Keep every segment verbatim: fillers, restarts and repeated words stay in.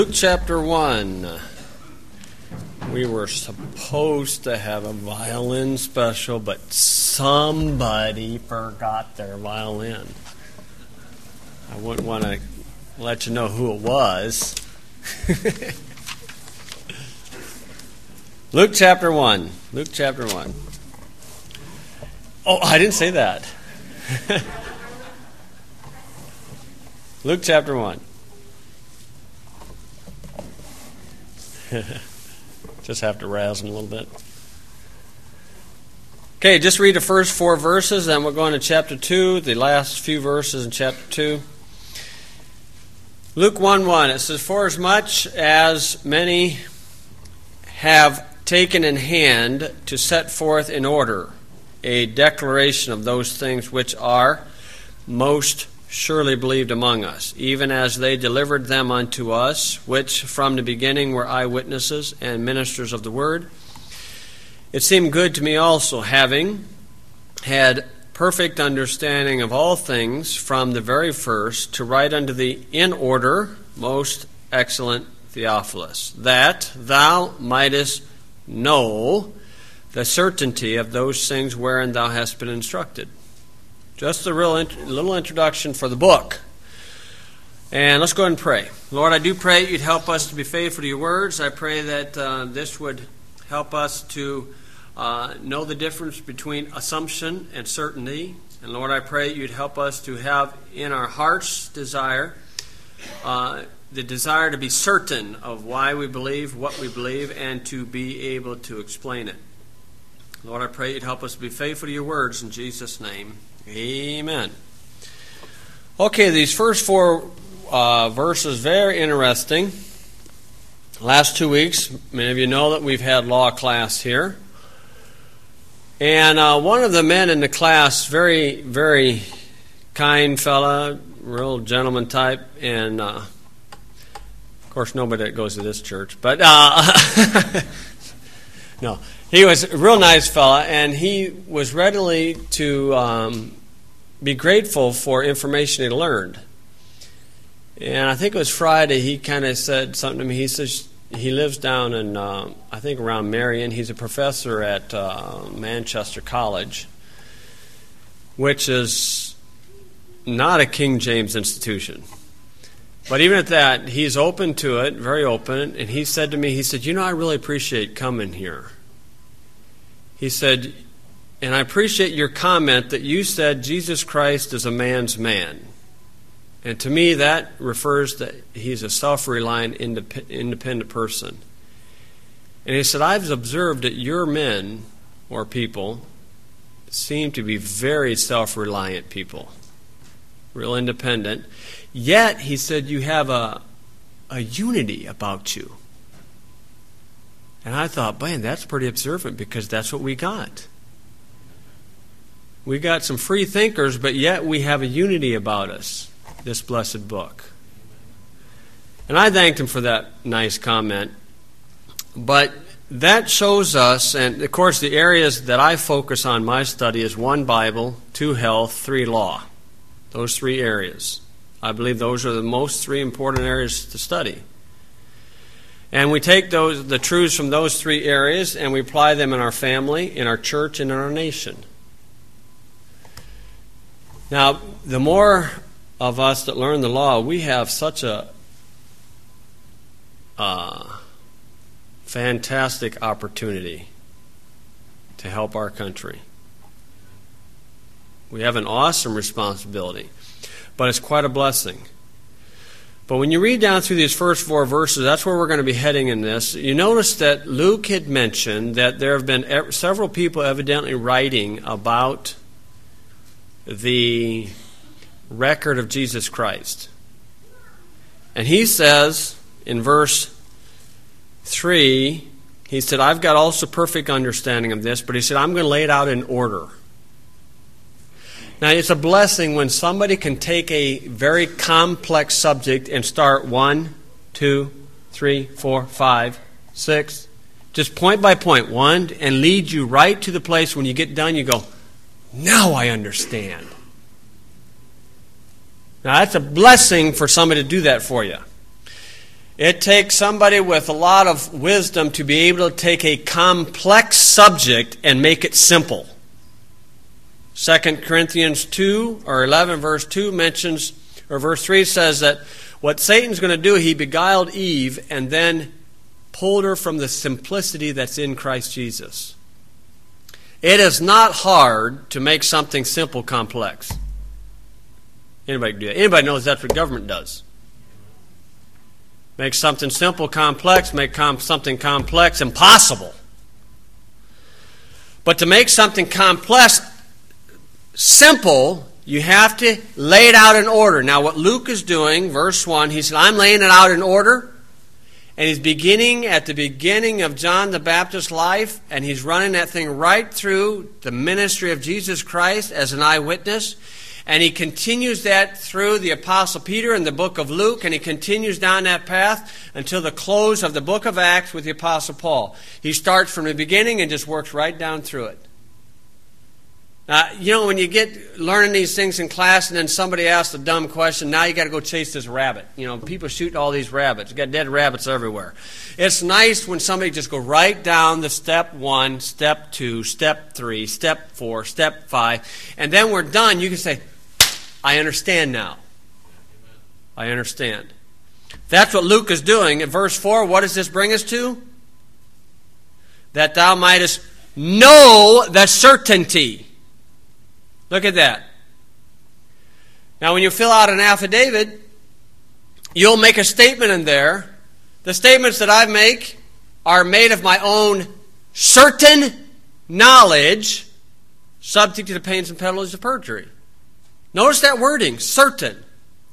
Luke chapter one. We were supposed to have a violin special, but somebody forgot their violin. I wouldn't want to let you know who it was. Luke chapter one. Luke chapter one. Oh, I didn't say that. Luke chapter one. Just have to razz him a little bit. Okay, just read the first four verses, then we'll go into chapter two, the last few verses in chapter two. Luke one one, it says, "For as much as many have taken in hand to set forth in order a declaration of those things which are most surely believed among us, even as they delivered them unto us, which from the beginning were eyewitnesses and ministers of the word. It seemed good to me also, having had perfect understanding of all things from the very first, to write unto thee in order, most excellent Theophilus, that thou mightest know the certainty of those things wherein thou hast been instructed." Just a real int- little introduction for the book. And let's go ahead and pray. Lord, I do pray you'd help us to be faithful to your words. I pray that uh, this would help us to uh, know the difference between assumption and certainty. And Lord, I pray you'd help us to have in our heart's desire uh, the desire to be certain of why we believe what we believe and to be able to explain it. Lord, I pray you'd help us to be faithful to your words in Jesus' name. Amen. Okay, these first four uh, verses, very interesting. Last two weeks, many of you know that we've had law class here. And uh, one of the men in the class, very, very kind fella, real gentleman type, and uh, of course nobody that goes to this church, but uh, no. He was a real nice fella, and he was readily to um, be grateful for information he learned. And I think it was Friday, he kind of said something to me. He says he lives down in, uh, I think, around Marion. He's a professor at uh, Manchester College, which is not a King James institution. But even at that, he's open to it, very open. And he said to me, he said, you know, I really appreciate coming here. He said, and I appreciate your comment that you said Jesus Christ is a man's man. And to me, that refers that he's a self-reliant, independent person. And he said, I've observed that your men, or people, seem to be very self-reliant people, real independent. Yet, he said, you have a, a unity about you. And I thought, man, that's pretty observant, because that's what we got. We got some free thinkers, but yet we have a unity about us, this blessed book. And I thanked him for that nice comment. But that shows us, and of course the areas that I focus on my study is one, Bible, two, health, three, law. Those three areas. I believe those are the most three important areas to study. And we take those the truths from those three areas and we apply them in our family, in our church, and in our nation. Now, the more of us that learn the law, we have such a uh, fantastic opportunity to help our country. We have an awesome responsibility, but it's quite a blessing. But when you read down through these first four verses, that's where we're going to be heading in this. You notice that Luke had mentioned that there have been several people evidently writing about the record of Jesus Christ. And he says in verse three, he said, I've got also perfect understanding of this, but he said, I'm going to lay it out in order. Now, it's a blessing when somebody can take a very complex subject and start one, two, three, four, five, six, just point by point, one, and lead you right to the place when you get done, you go, now I understand. Now, that's a blessing for somebody to do that for you. It takes somebody with a lot of wisdom to be able to take a complex subject and make it simple. Second Corinthians two or eleven verse two mentions, or verse three says that what Satan's going to do, he beguiled Eve and then pulled her from the simplicity that's in Christ Jesus. It is not hard to make something simple complex. Anybody can do that. Anybody knows that's what government does. Make something simple complex, make com- something complex impossible. But to make something complex simple, you have to lay it out in order. Now what Luke is doing, verse one, he said, I'm laying it out in order. And he's beginning at the beginning of John the Baptist's life, and he's running that thing right through the ministry of Jesus Christ as an eyewitness. And he continues that through the Apostle Peter in the book of Luke, and he continues down that path until the close of the book of Acts with the Apostle Paul. He starts from the beginning and just works right down through it. Now, you know, when you get learning these things in class and then somebody asks a dumb question, now you got to go chase this rabbit. You know, people shoot all these rabbits. You got dead rabbits everywhere. It's nice when somebody just go right down the step one, step two, step three, step four, step five, and then we're done. You can say, I understand now. I understand. That's what Luke is doing. In verse four, what does this bring us to? That thou mightest know the certainty. Look at that. Now, when you fill out an affidavit, you'll make a statement in there. The statements that I make are made of my own certain knowledge, subject to the pains and penalties of perjury. Notice that wording, certain.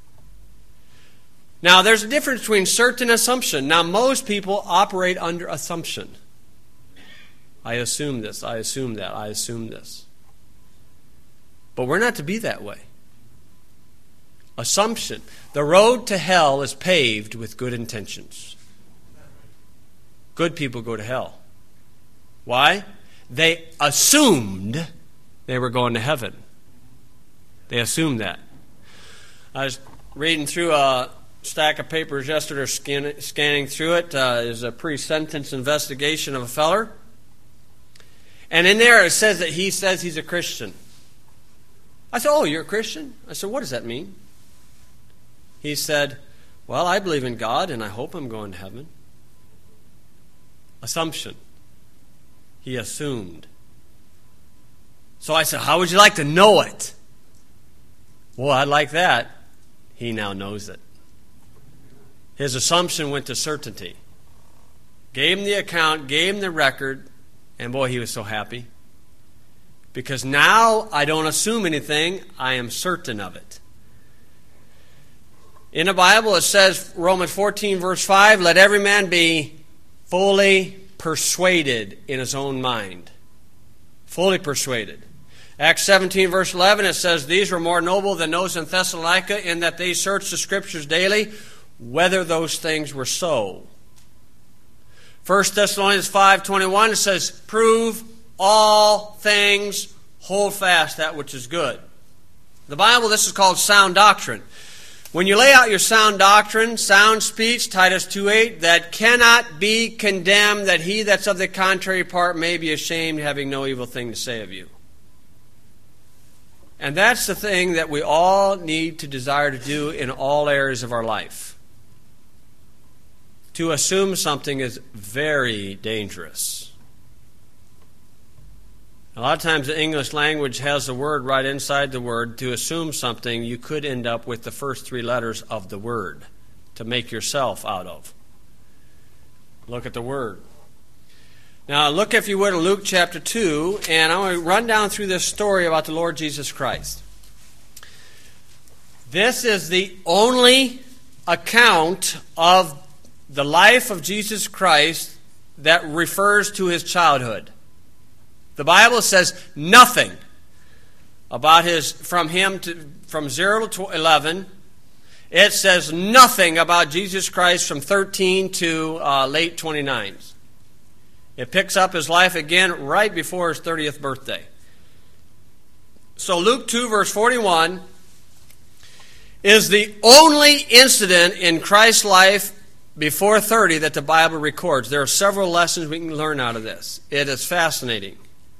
Now, there's a difference between certain and assumption. Now, most people operate under assumption. I assume this, I assume that, I assume this. But we're not to be that way. Assumption. The road to hell is paved with good intentions. Good people go to hell. Why? They assumed they were going to heaven. They assumed that. I was reading through a stack of papers yesterday, scan, scanning through it. Uh, is a pre-sentence investigation of a feller. And in there it says that he says he's a Christian. I said, oh, you're a Christian? I said, what does that mean? He said, well, I believe in God and I hope I'm going to heaven. Assumption. He assumed. So I said, how would you like to know it? Well, I'd like that. He now knows it. His assumption went to certainty. Gave him the account, gave him the record, and boy, he was so happy. Because now I don't assume anything, I am certain of it. In the Bible it says, Romans fourteen verse five, let every man be fully persuaded in his own mind. Fully persuaded. Acts seventeen verse eleven, it says, these were more noble than those in Thessalonica in that they searched the Scriptures daily, whether those things were so. First Thessalonians five twenty-one, it says, prove all things, hold fast that which is good. The Bible, this is called sound doctrine. When you lay out your sound doctrine, sound speech, Titus two eight, that cannot be condemned, that he that's of the contrary part may be ashamed, having no evil thing to say of you. And that's the thing that we all need to desire to do in all areas of our life. To assume something is very dangerous. A lot of times the English language has the word right inside the word. To assume something, you could end up with the first three letters of the word to make yourself out of. Look at the word. Now look, if you would, at Luke chapter two, and I'm going to run down through this story about the Lord Jesus Christ. This is the only account of the life of Jesus Christ that refers to his childhood. The Bible says nothing about his from him to from zero to eleven. It says nothing about Jesus Christ from thirteen to uh, late twenty-nines. It picks up his life again right before his thirtieth birthday. So Luke two verse forty-one is the only incident in Christ's life before thirty that the Bible records. There are several lessons we can learn out of this. It is fascinating.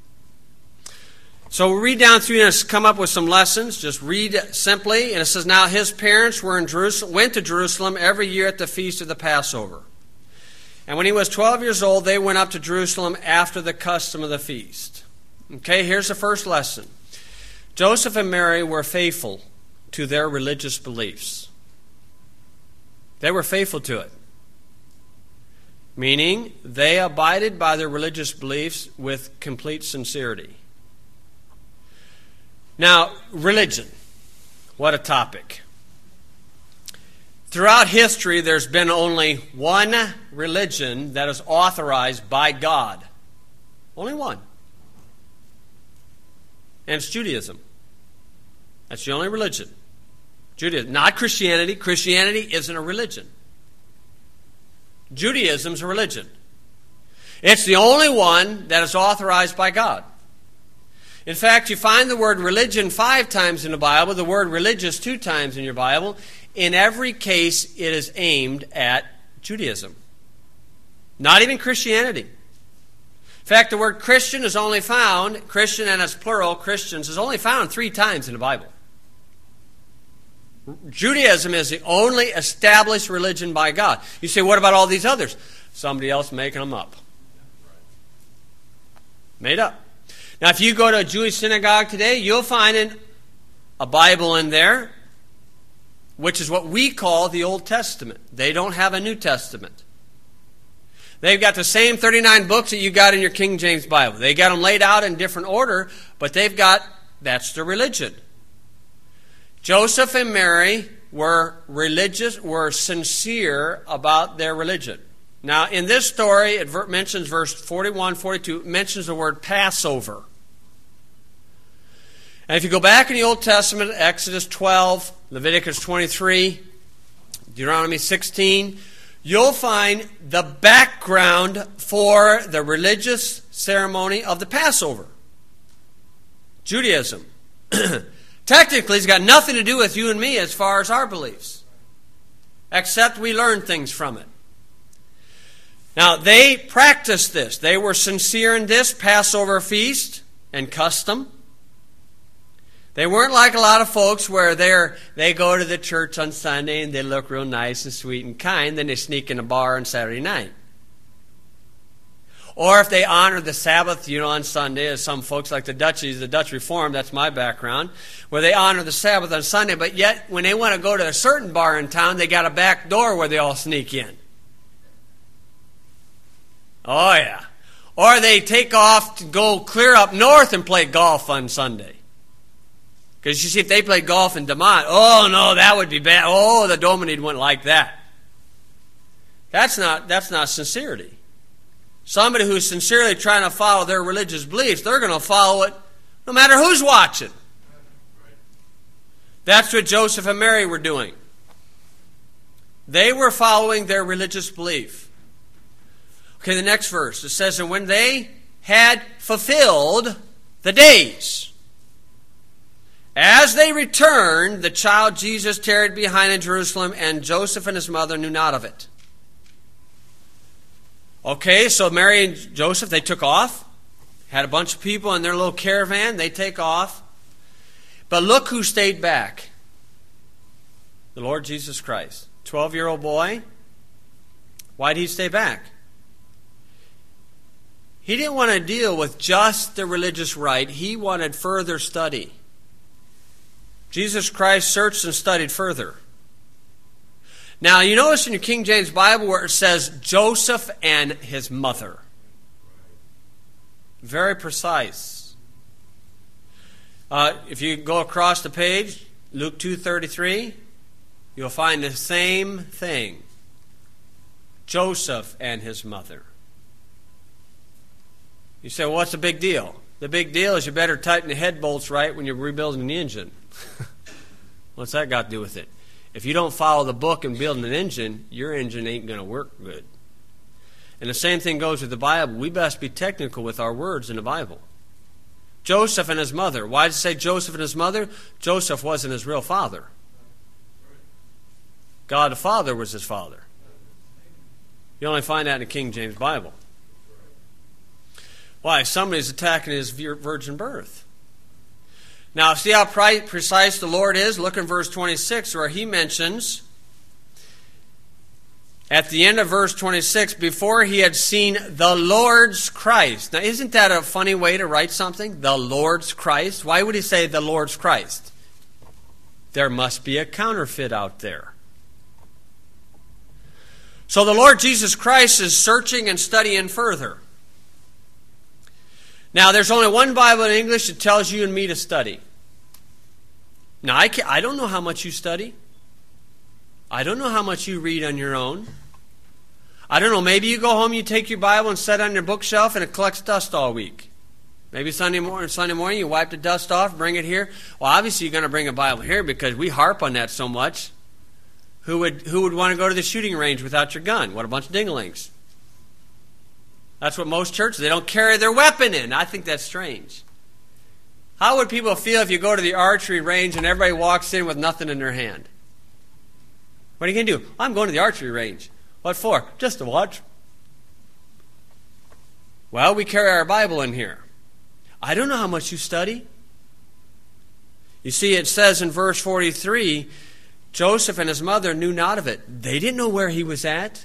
So we read down through and come up with some lessons. Just read simply. And it says, now his parents were in Jerusalem, went to Jerusalem every year at the feast of the Passover. And when he was twelve years old, they went up to Jerusalem after the custom of the feast. Okay, here's the first lesson. Joseph and Mary were faithful to their religious beliefs. They were faithful to it. Meaning, they abided by their religious beliefs with complete sincerity. Now, religion. What a topic. Throughout history, there's been only one religion that is authorized by God. Only one. And it's Judaism. That's the only religion. Judaism. Not Christianity. Christianity isn't a religion. Judaism's a religion. It's the only one that is authorized by God. In fact, you find the word religion five times in the Bible, the word religious two times in your Bible. In every case, it is aimed at Judaism. Not even Christianity. In fact, the word Christian is only found, Christian and it's plural, Christians, is only found three times in the Bible. Judaism is the only established religion by God. You say, what about all these others? Somebody else making them up. Made up. Now, if you go to a Jewish synagogue today, you'll find in a Bible in there, which is what we call the Old Testament. They don't have a New Testament. They've got the same thirty-nine books that you got in your King James Bible. They got them laid out in different order, but they've got, that's their religion. Joseph and Mary were religious, were sincere about their religion. Now, in this story, it mentions verse forty-one, forty-two, it mentions the word Passover. And if you go back in the Old Testament, Exodus twelve, Leviticus twenty-three, Deuteronomy sixteen, you'll find the background for the religious ceremony of the Passover. Judaism. Technically, it's got nothing to do with you and me as far as our beliefs, except we learn things from it. Now, they practiced this. They were sincere in this Passover feast and custom. They weren't like a lot of folks where they're, they go to the church on Sunday and they look real nice and sweet and kind, then they sneak in a bar on Saturday night. Or if they honor the Sabbath, you know, on Sunday, as some folks like the Dutchies, the Dutch Reformed, that's my background, where they honor the Sabbath on Sunday, but yet when they want to go to a certain bar in town, they got a back door where they all sneak in. Oh, yeah. Or they take off to go clear up north and play golf on Sunday. Because you see, if they played golf in DeMont, oh, no, that would be bad. Oh, the Dominid wouldn't like that. That's not, that's not sincerity. Somebody who's sincerely trying to follow their religious beliefs, they're going to follow it no matter who's watching. That's what Joseph and Mary were doing. They were following their religious belief. Okay, the next verse. It says, and when they had fulfilled the days, as they returned, the child Jesus tarried behind in Jerusalem, and Joseph and his mother knew not of it. Okay, so Mary and Joseph, they took off. Had a bunch of people in their little caravan. They take off. But look who stayed back. The Lord Jesus Christ. twelve-year-old boy. Why did he stay back? He didn't want to deal with just the religious rite. He wanted further study. Jesus Christ searched and studied further. Now, you notice in your King James Bible where it says Joseph and his mother. Very precise. Uh, if you go across the page, Luke two thirty-three, you'll find the same thing. Joseph and his mother. You say, well, what's the big deal? The big deal is you better tighten the head bolts right when you're rebuilding the engine. What's that got to do with it? If you don't follow the book and building an engine, your engine ain't going to work good. And the same thing goes with the Bible. We best be technical with our words in the Bible. Joseph and his mother. Why did it say Joseph and his mother? Joseph wasn't his real father. God the Father was his father. You only find that in the King James Bible. Why? Somebody's attacking his virgin birth. Now, see how precise the Lord is? Look in verse twenty-six, where he mentions, at the end of verse twenty-six, before he had seen the Lord's Christ. Now, isn't that a funny way to write something? The Lord's Christ? Why would he say the Lord's Christ? There must be a counterfeit out there. So the Lord Jesus Christ is searching and studying further. Now, there's only one Bible in English that tells you and me to study. Now, I, can't, I don't know how much you study. I don't know how much you read on your own. I don't know, maybe you go home, you take your Bible and set it on your bookshelf and it collects dust all week. Maybe Sunday morning, Sunday morning you wipe the dust off, bring it here. Well, obviously you're going to bring a Bible here because we harp on that so much. Who would, who would want to go to the shooting range without your gun? What a bunch of dinglings. That's what most churches, they don't carry their weapon in. I think that's strange. How would people feel if you go to the archery range and everybody walks in with nothing in their hand? What are you going to do? I'm going to the archery range. What for? Just to watch. Well, we carry our Bible in here. I don't know how much you study. You see, it says in verse forty-three, Joseph and his mother knew not of it. They didn't know where he was at.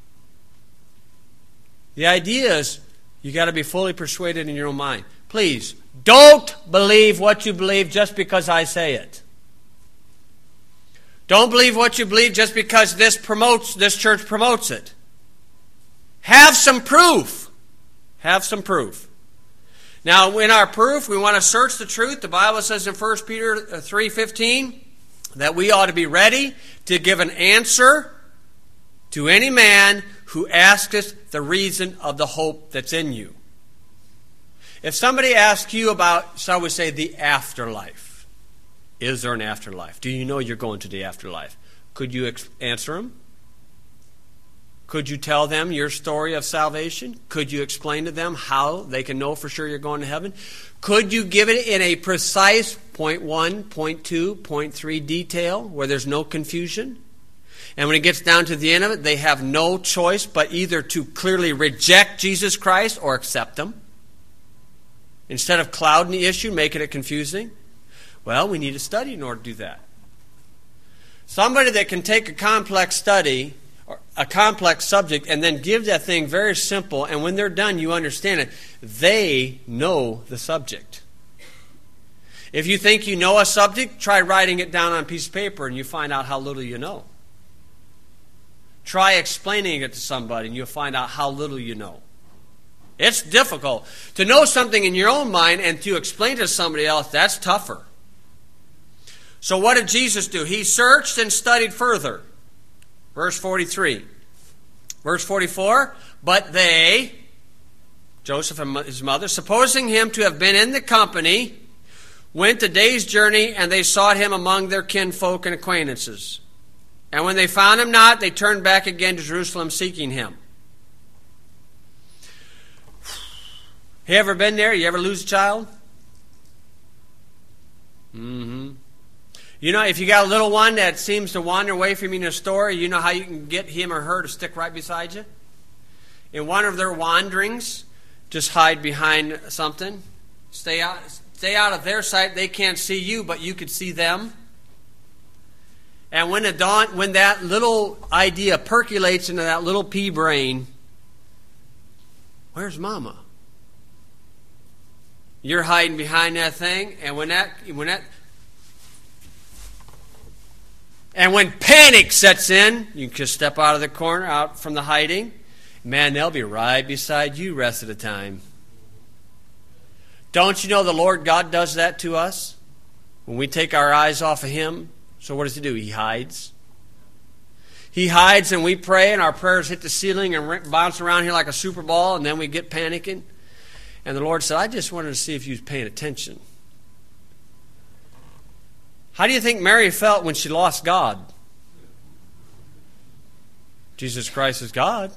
The idea is you got to be fully persuaded in your own mind. Please, don't believe what you believe just because I say it. Don't believe what you believe just because this promotes this church promotes it. Have some proof. Have some proof. Now, in our proof, we want to search the truth. The Bible says in First Peter three fifteen that we ought to be ready to give an answer to any man who asketh the reason of the hope that's in you. If somebody asks you about, shall we say, the afterlife, is there an afterlife? Do you know you're going to the afterlife? Could you ex- answer them? Could you tell them your story of salvation? Could you explain to them how they can know for sure you're going to heaven? Could you give it in a precise point one, point two, point three detail where there's no confusion? And when it gets down to the end of it, they have no choice but either to clearly reject Jesus Christ or accept Him. Instead of clouding the issue, making it confusing. Well, we need to study in order to do that. Somebody that can take a complex study, or a complex subject, and then give that thing very simple, and when they're done, you understand it. They know the subject. If you think you know a subject, try writing it down on a piece of paper, and you find out how little you know. Try explaining it to somebody, and you'll find out how little you know. It's difficult. To know something in your own mind and to explain to somebody else, that's tougher. So what did Jesus do? He searched and studied further. Verse forty-three. Verse forty-four, but they, Joseph and his mother, supposing him to have been in the company, went a day's journey, and they sought him among their kinfolk and acquaintances. And when they found him not, they turned back again to Jerusalem seeking him. You ever been there? You ever lose a child? Mm-hmm. You know, if you got a little one that seems to wander away from you in a store, you know how you can get him or her to stick right beside you? In one of their wanderings, just hide behind something. Stay out, stay out of their sight. They can't see you, but you could see them. And when, the dawn, when that little idea percolates into that little pea brain, where's Mama? You're hiding behind that thing, and when that, when that, and when panic sets in, you can just step out of the corner, out from the hiding. Man, they'll be right beside you rest of the time. Don't you know the Lord God does that to us? When we take our eyes off of Him, so what does He do? He hides. He hides and we pray and our prayers hit the ceiling and bounce around here like a super ball, and then we get panicking. And the Lord said, I just wanted to see if you was paying attention. How do you think Mary felt when she lost God? Jesus Christ is God.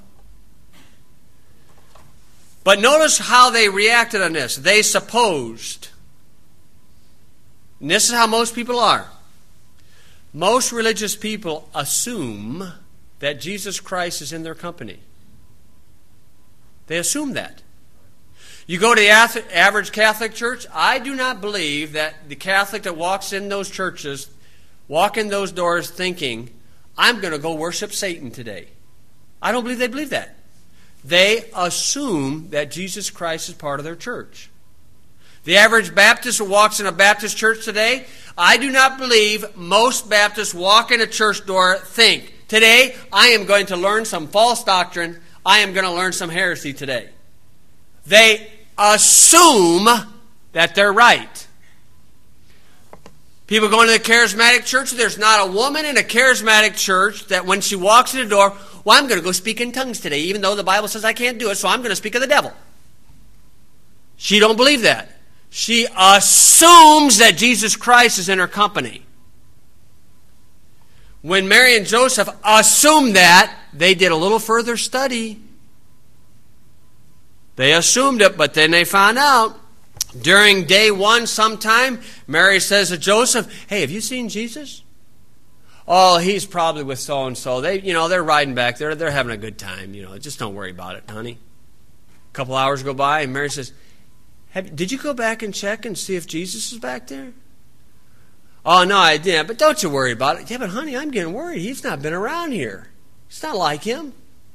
But notice how they reacted on this. They supposed. And this is how most people are. Most religious people assume that Jesus Christ is in their company. They assume that. You go to the average Catholic church, I do not believe that the Catholic that walks in those churches, walk in those doors thinking, I'm going to go worship Satan today. I don't believe they believe that. They assume that Jesus Christ is part of their church. The average Baptist who walks in a Baptist church today, I do not believe most Baptists walk in a church door think, today I am going to learn some false doctrine, I am going to learn some heresy today. They assume that they're right. People going to the charismatic church, there's not a woman in a charismatic church that when she walks in the door, well, I'm going to go speak in tongues today, even though the Bible says I can't do it, so I'm going to speak of the devil. She don't believe that. She assumes that Jesus Christ is in her company. When Mary and Joseph assumed that, they did a little further study. They assumed it, but then they found out. During day one sometime, Mary says to Joseph, hey, have you seen Jesus? Oh, he's probably with so-and-so. They, you know, they're riding back there. They're having a good time. You know, just don't worry about it, honey. A couple hours go by, and Mary says, Have, did you go back and check and see if Jesus is back there? Oh, no, I didn't, but don't you worry about it. Yeah, but honey, I'm getting worried. He's not been around here. It's not like him.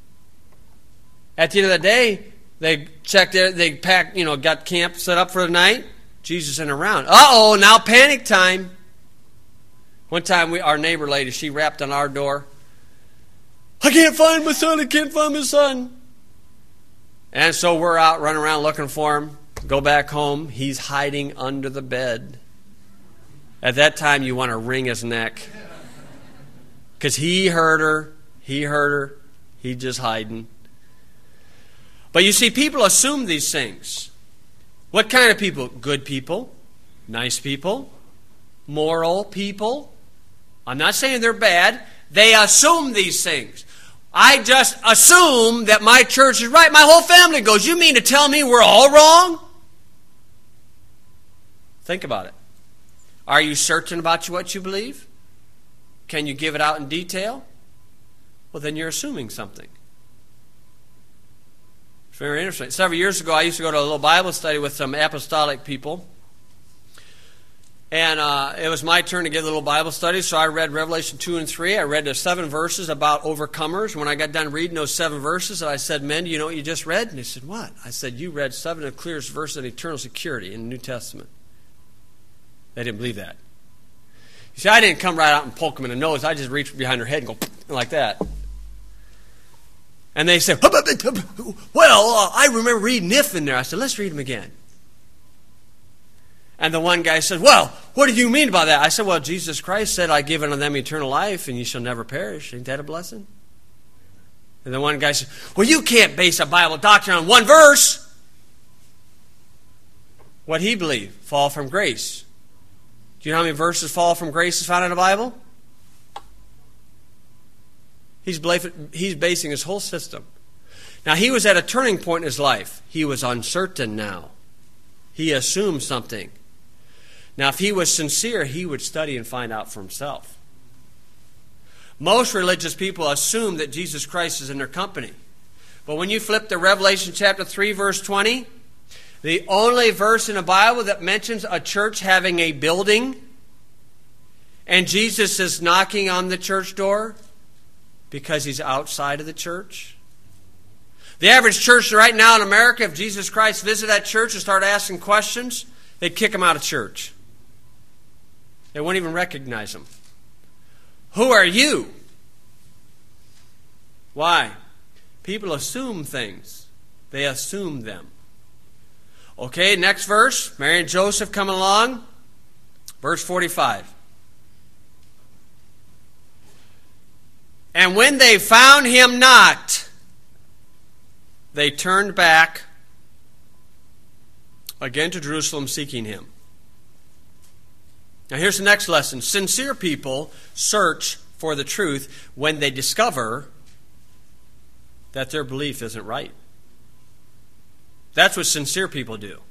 At the end of the day, they checked it, they packed, you know, got camp set up for the night. Jesus isn't around. Uh-oh, now panic time. One time, we, our neighbor lady, she rapped on our door. I can't find my son, I can't find my son. And so we're out running around looking for him. Go back home. He's hiding under the bed. At that time, you want to wring his neck. Because he heard her. He heard her. He's just hiding. But you see, people assume these things. What kind of people? Good people. Nice people. Moral people. I'm not saying they're bad. They assume these things. I just assume that my church is right. My whole family goes, you mean to tell me we're all wrong? Think about it. Are you certain about what you believe? Can you give it out in detail? Well, then you're assuming something. It's very interesting. Several years ago, I used to go to a little Bible study with some apostolic people. And uh, it was my turn to give a little Bible study, so I read Revelation two and three. I read the seven verses about overcomers. When I got done reading those seven verses, I said, men, do you know what you just read? And they said, what? I said, you read seven of the clearest verses of eternal security in the New Testament. They didn't believe that. You see, I didn't come right out and poke them in the nose. I just reached behind their head and go like that. And they said, well, uh, I remember reading if in there. I said, let's read them again. And the one guy said, well, what do you mean by that? I said, well, Jesus Christ said, I give unto them eternal life, and you shall never perish. Ain't that a blessing? And the one guy said, well, you can't base a Bible doctrine on one verse. What he believed, fall from grace. Do you know how many verses fall from grace is found in the Bible? He's, he's basing his whole system. Now, he was at a turning point in his life. He was uncertain now. He assumed something. Now, if he was sincere, he would study and find out for himself. Most religious people assume that Jesus Christ is in their company. But when you flip to Revelation chapter three, verse twenty, the only verse in the Bible that mentions a church having a building, and Jesus is knocking on the church door because he's outside of the church. The average church right now in America, if Jesus Christ visited that church and started asking questions, they'd kick him out of church. They wouldn't even recognize him. Who are you? Why? People assume things. They assume them. Okay, next verse. Mary and Joseph coming along. Verse forty-five. And when they found him not, they turned back again to Jerusalem seeking him. Now here's the next lesson. Sincere people search for the truth when they discover that their belief isn't right. That's what sincere people do.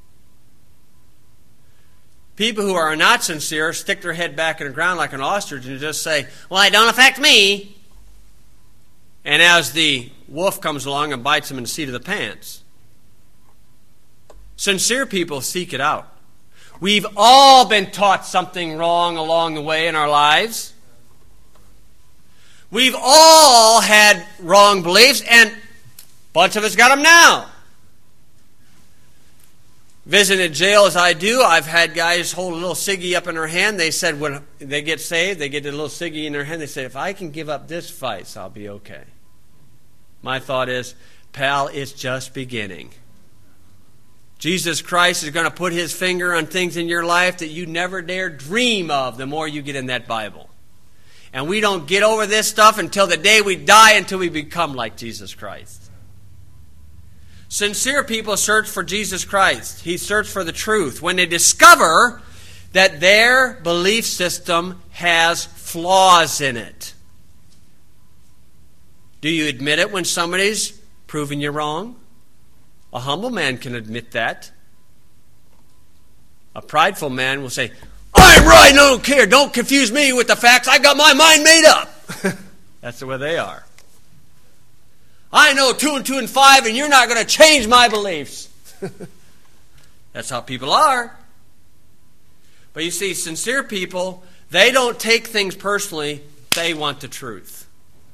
People who are not sincere stick their head back in the ground like an ostrich and just say, well, it don't affect me. And as the wolf comes along and bites them in the seat of the pants. Sincere people seek it out. We've all been taught something wrong along the way in our lives. We've all had wrong beliefs, and a bunch of us got them now. Visiting jail as I do, I've had guys hold a little ciggy up in their hand. They said when they get saved, they get a little ciggy in their hand. They say, if I can give up this vice, I'll be okay. My thought is, pal, it's just beginning. Jesus Christ is going to put his finger on things in your life that you never dare dream of the more you get in that Bible. And we don't get over this stuff until the day we die, until we become like Jesus Christ. Sincere people search for Jesus Christ. He searched for the truth. When they discover that their belief system has flaws in it. Do you admit it when somebody's proving you wrong? A humble man can admit that. A prideful man will say, I'm right, I don't care. Don't confuse me with the facts. I got my mind made up. That's the way they are. I know two and two and five, and you're not going to change my beliefs. That's how people are. But you see, sincere people, they don't take things personally. They want the truth.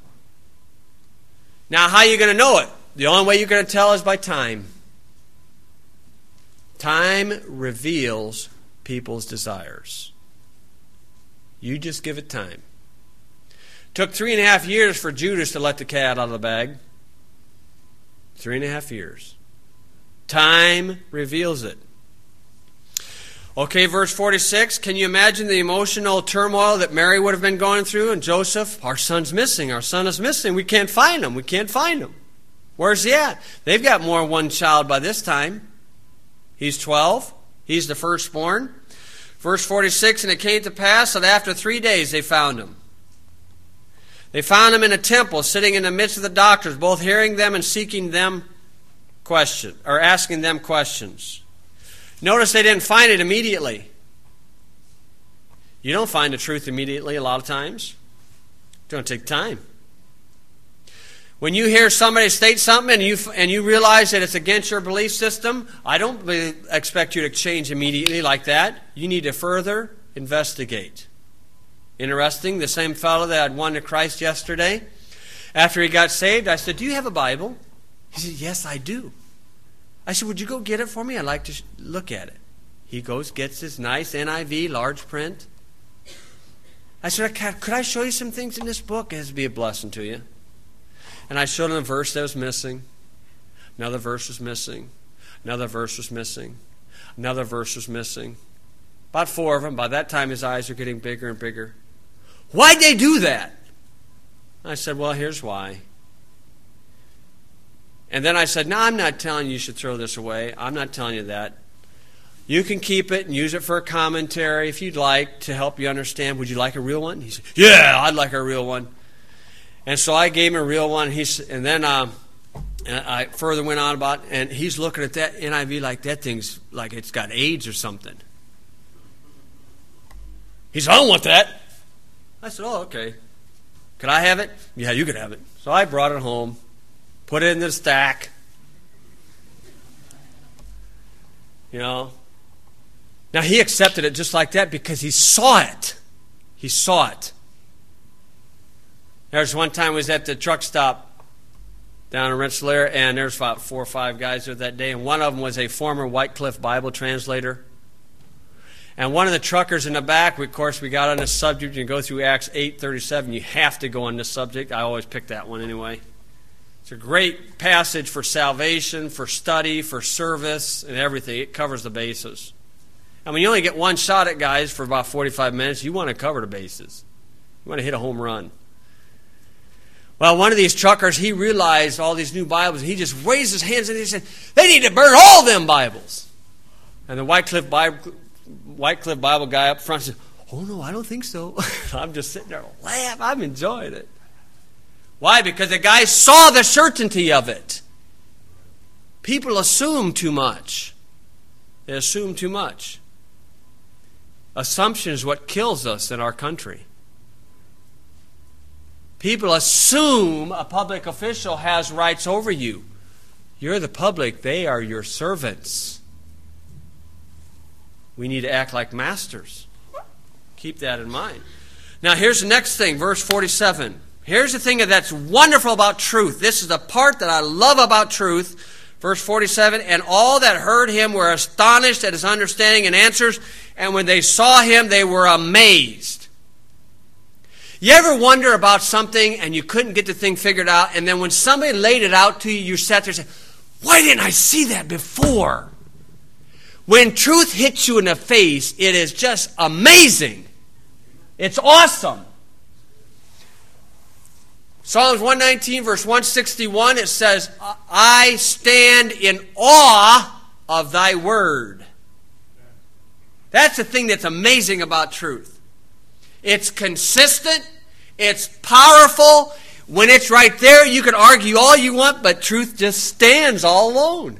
Now, how are you going to know it? The only way you're going to tell is by time. Time reveals people's desires. You just give it time. Took three and a half years for Judas to let the cat out of the bag. Three and a half years. Time reveals it. Okay, verse forty-six. Can you imagine the emotional turmoil that Mary would have been going through? And Joseph, our son's missing. Our son is missing. We can't find him. We can't find him. Where's he at? They've got more than one child by this time. He's twelve. He's the firstborn. Verse forty-six, and it came to pass that after three days they found him. They found him in a temple, sitting in the midst of the doctors, both hearing them and seeking them question, or asking them questions. Notice they didn't find it immediately. You don't find the truth immediately a lot of times. It's going to take time. When you hear somebody state something and you and you realize that it's against your belief system, I don't expect you to change immediately like that. You need to further investigate. Interesting, the same fellow that had won to Christ yesterday, after he got saved, I said, do you have a Bible? He said, yes, I do. I said, would you go get it for me? I'd like to sh- look at it. He goes, gets his nice N I V, large print. I said, could I show you some things in this book? It has to be a blessing to you. And I showed him a verse that was missing. Another verse was missing. Another verse was missing. Another verse was missing. About four of them. By that time, his eyes are getting bigger and bigger. Why'd they do that? I said, well, here's why. And then I said, no, I'm not telling you you should throw this away. I'm not telling you that. You can keep it and use it for a commentary if you'd like to help you understand. Would you like a real one? He said, yeah, I'd like a real one. And so I gave him a real one. He's, and then um, and I further went on about, and he's looking at that N I V like that thing's like it's got AIDS or something. He said, I don't want that. I said, oh, okay. Could I have it? Yeah, you could have it. So I brought it home, put it in the stack. You know. Now he accepted it just like that because he saw it. He saw it. There was one time I was at the truck stop down in Rensselaer, and there was about four or five guys there that day, and one of them was a former White Cliff Bible translator. And one of the truckers in the back, of course, we got on this subject. You go through Acts eight thirty-seven. You have to go on this subject. I always pick that one anyway. It's a great passage for salvation, for study, for service, and everything. It covers the bases. And when you only get one shot at guys for about forty-five minutes, you want to cover the bases. You want to hit a home run. Well, one of these truckers, he realized all these new Bibles, and he just raised his hands and he said, they need to burn all them Bibles. And the White Cliff Bible, White Cliff Bible guy up front said, oh, no, I don't think so. I'm just sitting there laughing. I'm enjoying it. Why? Because the guy saw the certainty of it. People assume too much. They assume too much. Assumption is what kills us in our country. People assume a public official has rights over you. You're the public. They are your servants. We need to act like masters. Keep that in mind. Now here's the next thing, verse forty-seven. Here's the thing that's wonderful about truth. This is the part that I love about truth. Verse forty-seven, and all that heard him were astonished at his understanding and answers, and when they saw him, they were amazed. You ever wonder about something and you couldn't get the thing figured out, and then when somebody laid it out to you, you sat there and said, why didn't I see that before? When truth hits you in the face, it is just amazing. It's awesome. Psalms one nineteen, verse one sixty-one, it says, I stand in awe of thy word. That's the thing that's amazing about truth. It's consistent. It's powerful. When it's right there, you can argue all you want, but truth just stands all alone.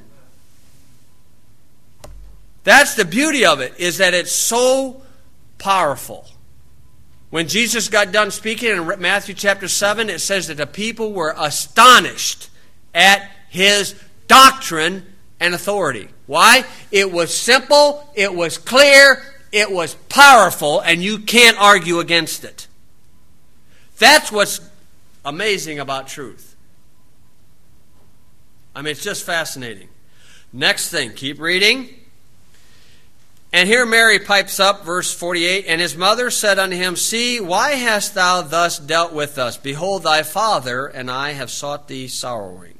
That's the beauty of it, is that it's so powerful. When Jesus got done speaking in Matthew chapter seven, it says that the people were astonished at his doctrine and authority. Why? It was simple, it was clear, it was powerful, and you can't argue against it. That's what's amazing about truth. I mean, it's just fascinating. Next thing, keep reading. And here Mary pipes up, verse forty-eight, and his mother said unto him, see, why hast thou thus dealt with us? Behold, thy father and I have sought thee sorrowing.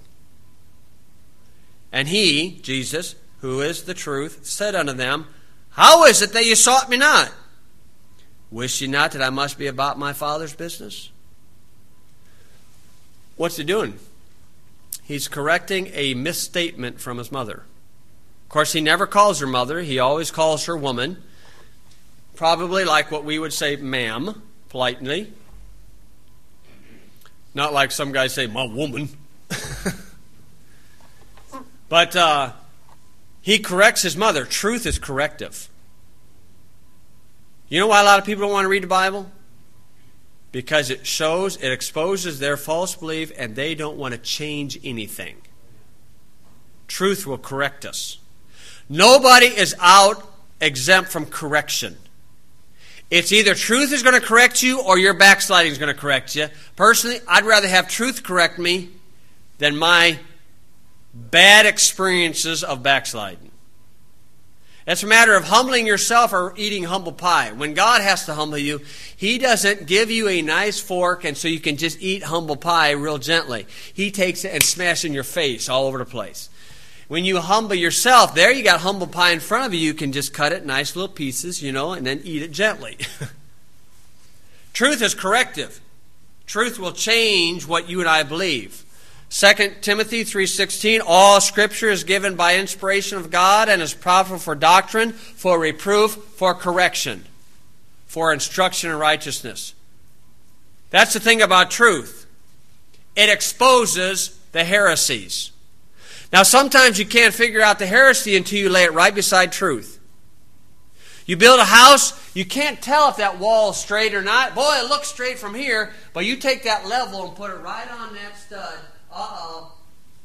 And he, Jesus, who is the truth, said unto them, how is it that ye sought me not? Wish ye not that I must be about my Father's business? What's he doing? He's correcting a misstatement from his mother. Of course, he never calls her mother. He always calls her woman. Probably like what we would say, ma'am, politely. Not like some guys say, my woman. But uh, he corrects his mother. Truth is corrective. You know why a lot of people don't want to read the Bible? Because it shows, it exposes their false belief, and they don't want to change anything. Truth will correct us. Nobody is out exempt from correction. It's either truth is going to correct you or your backsliding is going to correct you. Personally, I'd rather have truth correct me than my bad experiences of backsliding. It's a matter of humbling yourself or eating humble pie. When God has to humble you, He doesn't give you a nice fork and so you can just eat humble pie real gently. He takes it and smashes it in your face all over the place. When you humble yourself, there you got humble pie in front of you. You can just cut it in nice little pieces, you know, and then eat it gently. Truth is corrective. Truth will change what you and I believe. Second Timothy three sixteen, all Scripture is given by inspiration of God and is profitable for doctrine, for reproof, for correction, for instruction in righteousness. That's the thing about truth. It exposes the heresies. Now, sometimes you can't figure out the heresy until you lay it right beside truth. You build a house, you can't tell if that wall is straight or not. Boy, it looks straight from here, but you take that level and put it right on that stud. Uh-oh.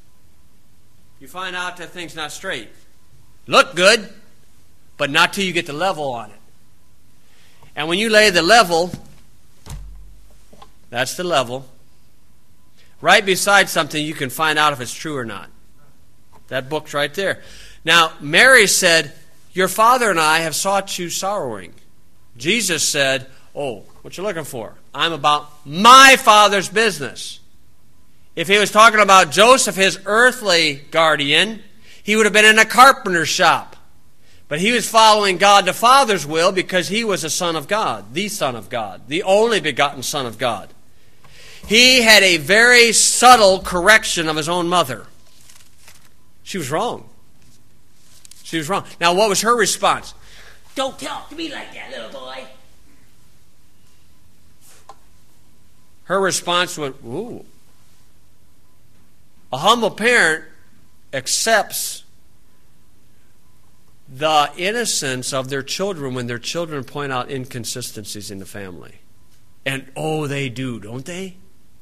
You find out that thing's not straight. Look good, but not till you get the level on it. And when you lay the level, that's the level. Right beside something, you can find out if it's true or not. That book's right there. Now, Mary said, your father and I have sought you sorrowing. Jesus said, oh, what you looking for? I'm about my Father's business. If he was talking about Joseph, his earthly guardian, he would have been in a carpenter's shop. But he was following God the Father's will because he was a son of God, the Son of God, the only begotten Son of God. He had a very subtle correction of his own mother. She was wrong. She was wrong. Now, what was her response? Don't talk to me like that, little boy. Her response was, ooh. A humble parent accepts the innocence of their children when their children point out inconsistencies in the family. And, oh, they do, don't they?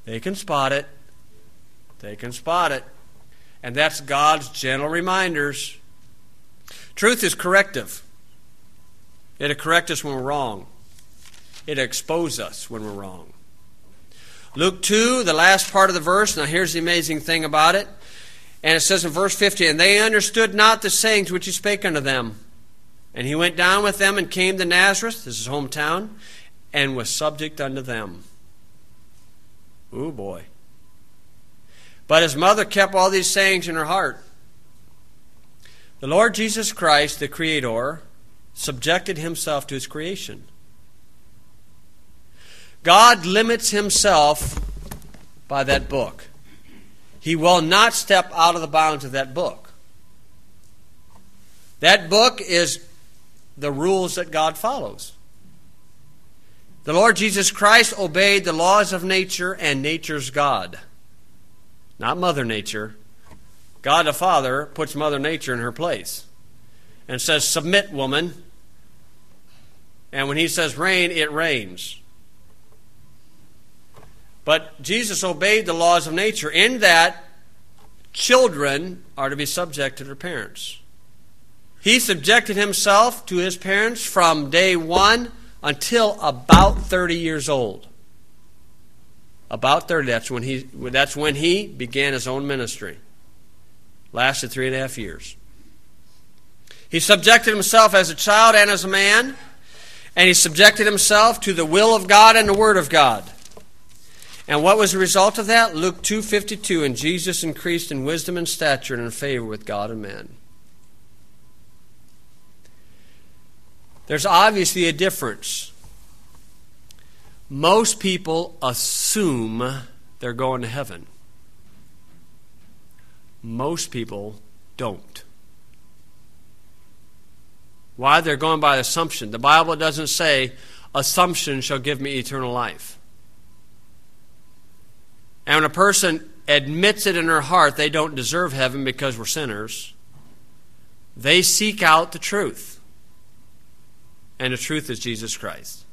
They can spot it. They can spot it. And that's God's gentle reminders. Truth is corrective. It'll correct us when we're wrong. It'll expose us when we're wrong. Luke two, the last part of the verse. Now here's the amazing thing about it. And it says in verse fifty, "And they understood not the sayings which he spake unto them. And he went down with them and came to Nazareth," this is his hometown, "and was subject unto them." Ooh, boy. "But his mother kept all these sayings in her heart." The Lord Jesus Christ, the Creator, subjected himself to his creation. God limits himself by that book. He will not step out of the bounds of that book. That book is the rules that God follows. The Lord Jesus Christ obeyed the laws of nature and nature's God. Not Mother Nature. God the Father puts Mother Nature in her place and says, "Submit, woman." And when he says rain, it rains. But Jesus obeyed the laws of nature in that children are to be subject to their parents. He subjected himself to his parents from day one until about thirty years old. About thirty, that's when he that's when he began his own ministry. Lasted three and a half years. He subjected himself as a child and as a man, and he subjected himself to the will of God and the Word of God. And what was the result of that? Luke two fifty-two, "And Jesus increased in wisdom and stature and in favor with God and man." There's obviously a difference. Most people assume they're going to heaven. Most people don't. Why? They're going by assumption. The Bible doesn't say, "Assumption shall give me eternal life." And when a person admits it in their heart they don't deserve heaven because we're sinners, they seek out the truth. And the truth is Jesus Christ.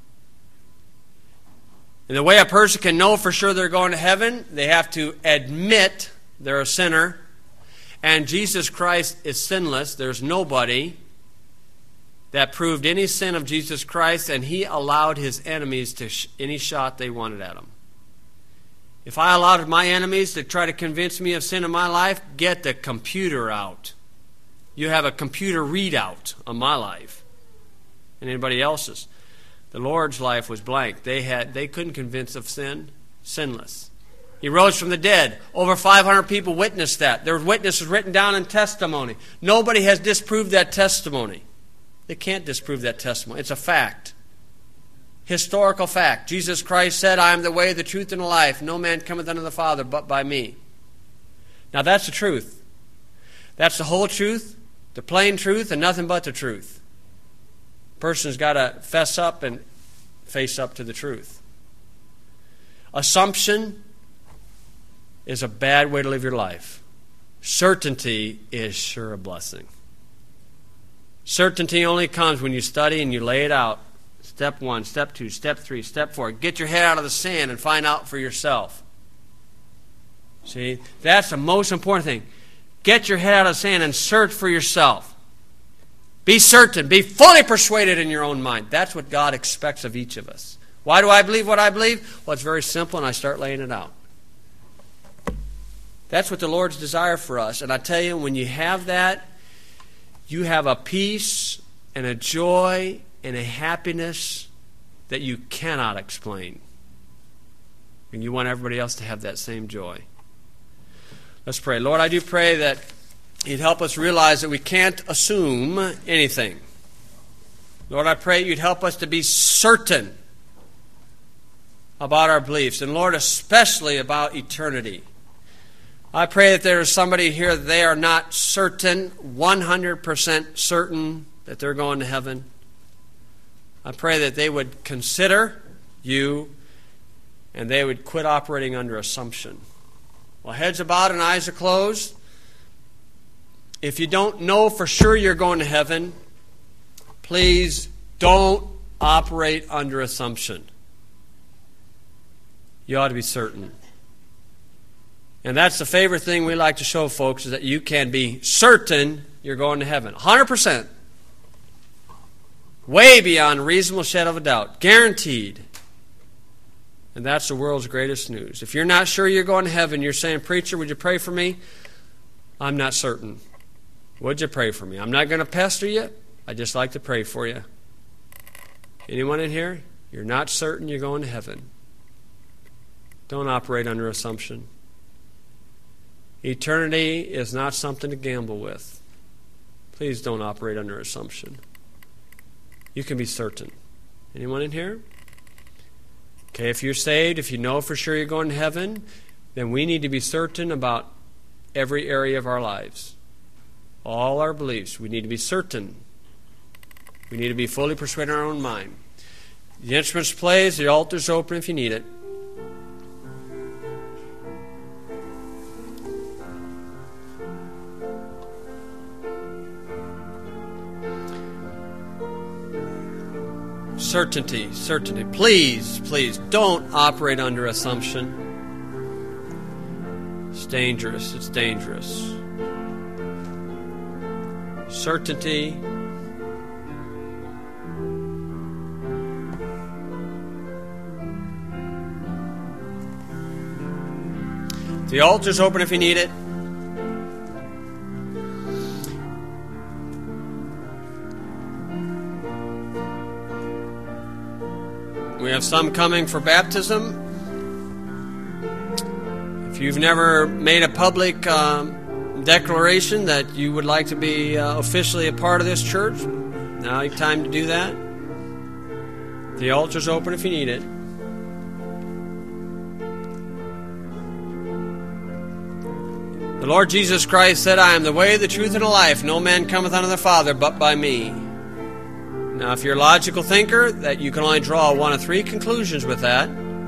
And the way a person can know for sure they're going to heaven, they have to admit they're a sinner. And Jesus Christ is sinless. There's nobody that proved any sin of Jesus Christ, and he allowed his enemies to sh- any shot they wanted at him. If I allowed my enemies to try to convince me of sin in my life, get the computer out. You have a computer readout on my life and anybody else's. The Lord's life was blank. They had they couldn't convince of sin, sinless. He rose from the dead. Over five hundred people witnessed that. There were witnesses written down in testimony. Nobody has disproved that testimony. They can't disprove that testimony. It's a fact. Historical fact. Jesus Christ said, "I am the way, the truth, and the life. No man cometh unto the Father but by me." Now that's the truth. That's the whole truth, the plain truth, and nothing but the truth. A person's got to fess up and face up to the truth. Assumption is a bad way to live your life. Certainty is sure a blessing. Certainty only comes when you study and you lay it out. Step one, step two, step three, step four. Get your head out of the sand and find out for yourself. See, that's the most important thing. Get your head out of the sand and search for yourself. Be certain. Be fully persuaded in your own mind. That's what God expects of each of us. Why do I believe what I believe? Well, it's very simple, and I start laying it out. That's what the Lord's desire for us. And I tell you, when you have that, you have a peace and a joy and a happiness that you cannot explain. And you want everybody else to have that same joy. Let's pray. Lord, I do pray that You'd help us realize that we can't assume anything. Lord, I pray You'd help us to be certain about our beliefs. And Lord, especially about eternity. I pray that there is somebody here that they are not certain, one hundred percent certain that they're going to heaven. I pray that they would consider You and they would quit operating under assumption. Well, heads are bowed and eyes are closed. If you don't know for sure you're going to heaven, please don't operate under assumption. you ought to be certain. And that's the favorite thing we like to show folks, is that you can be certain you're going to heaven. one hundred percent. Way beyond reasonable shadow of a doubt. Guaranteed. And that's the world's greatest news. If you're not sure you're going to heaven, you're saying, "Preacher, would you pray for me?" I'm not certain. Would you pray for me? I'm not going to pester you. I'd just like to pray for you. Anyone in here? You're not certain you're going to heaven. Don't operate under assumption. Eternity is not something to gamble with. Please don't operate under assumption. You can be certain. Anyone in here? Okay, if you're saved, if you know for sure you're going to heaven, then we need to be certain about every area of our lives. All our beliefs, we need to be certain. We need to be fully persuaded in our own mind. The instruments plays, the altar's open if you need it. Certainty, certainty. Please, please, don't operate under assumption. It's dangerous, it's dangerous. Certainty. The altar's open if you need it. We have some coming for baptism. If you've never made a public um, declaration that you would like to be uh, officially a part of this church, now is time to do that. The altar's open if you need it. The Lord Jesus Christ said, "I am the way, the truth, and the life. No man cometh unto the Father but by me." Now, if you're a logical thinker, that you can only draw one of three conclusions with that.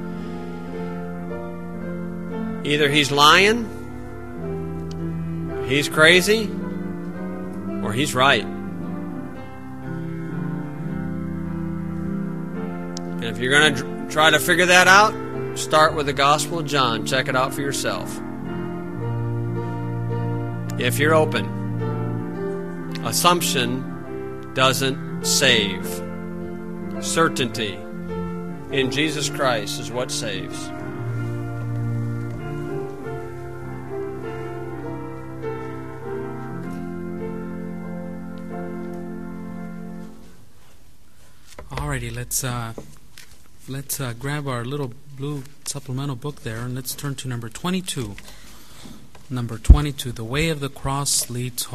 Either he's lying, he's crazy, or he's right. And if you're going to try to figure that out, start with the Gospel of John. Check it out for yourself. If you're open, assumption doesn't save. Certainty in Jesus Christ is what saves. Alrighty, let's uh, let's uh, grab our little blue supplemental book there, and let's turn to number twenty-two. Number twenty-two, The Way of the Cross Leads Home.